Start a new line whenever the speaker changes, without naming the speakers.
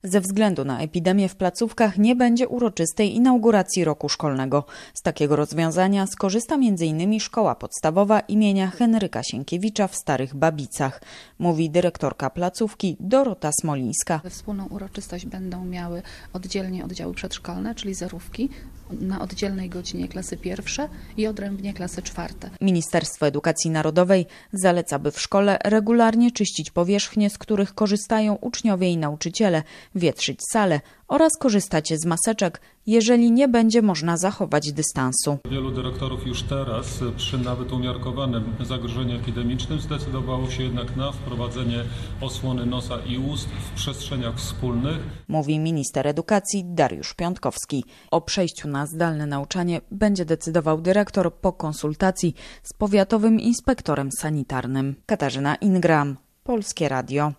Ze względu na epidemię w placówkach nie będzie uroczystej inauguracji roku szkolnego. Z takiego rozwiązania skorzysta m.in. Szkoła Podstawowa imienia Henryka Sienkiewicza w Starych Babicach, mówi dyrektorka placówki Dorota Smolińska.
Wspólną uroczystość będą miały oddzielnie oddziały przedszkolne, czyli zerówki, na oddzielnej godzinie klasy pierwsze i odrębnie klasy czwarte.
Ministerstwo Edukacji Narodowej zaleca, by w szkole regularnie czyścić powierzchnie, z których korzystają uczniowie i nauczyciele, wietrzyć salę oraz korzystać z maseczek, jeżeli nie będzie można zachować dystansu.
Wielu dyrektorów już teraz przy nawet umiarkowanym zagrożeniu epidemicznym zdecydowało się jednak na wprowadzenie osłony nosa i ust w przestrzeniach wspólnych.
Mówi minister edukacji Dariusz Piątkowski. O przejściu na zdalne nauczanie będzie decydował dyrektor po konsultacji z powiatowym inspektorem sanitarnym. Katarzyna Ingram, Polskie Radio.